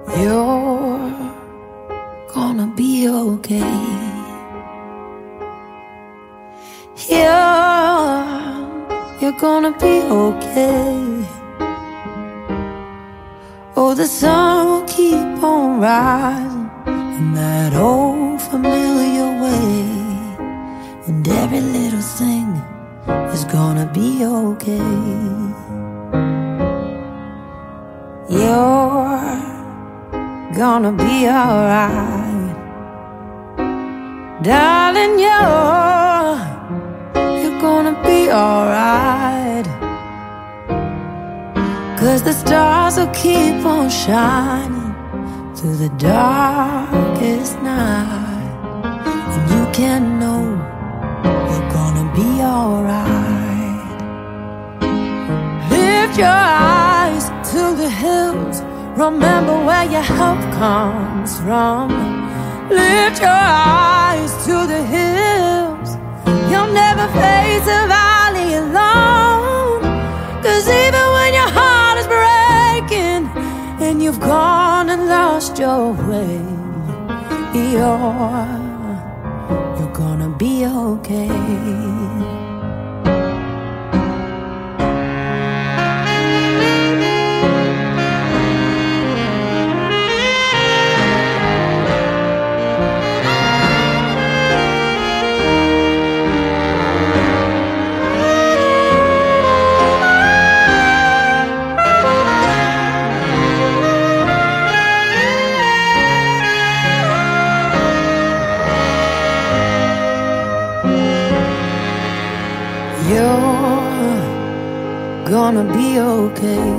You're gonna be okay. You're gonna be okay. Oh, the sun will keep on rising in that old familiar way, and every little thing is gonna be okay. You're gonna be alright, darling. You're gonna be alright, 'cause the stars will keep on shining through the darkest night, and you can know you're gonna be alright. Lift your eyes to the hills, remember where your help comes from. Lift your eyes to the hills, you'll never face a valley alone. 'Cause even when your heart is breaking and you've gone and lost your way, you're gonna be okay. You're gonna be okay.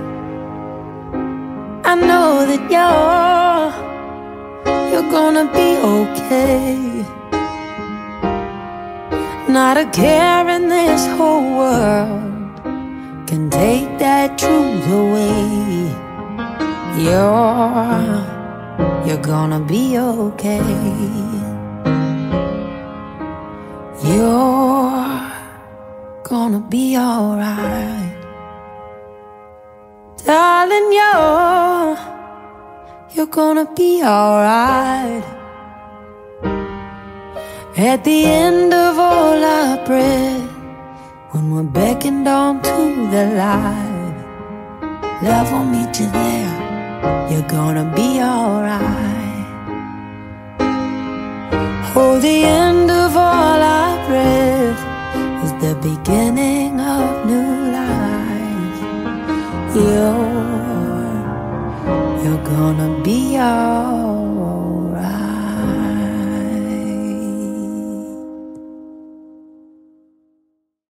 I know that you're gonna be okay. Not a care in this whole world can take that truth away. You're gonna be okay. You're gonna be alright, darling. You're gonna be alright. At the end of all our breath, when we're beckoned on to the light, love will meet you there. You're gonna be alright. Oh, the end of all our breath is the beginning of new life. You're gonna be alright.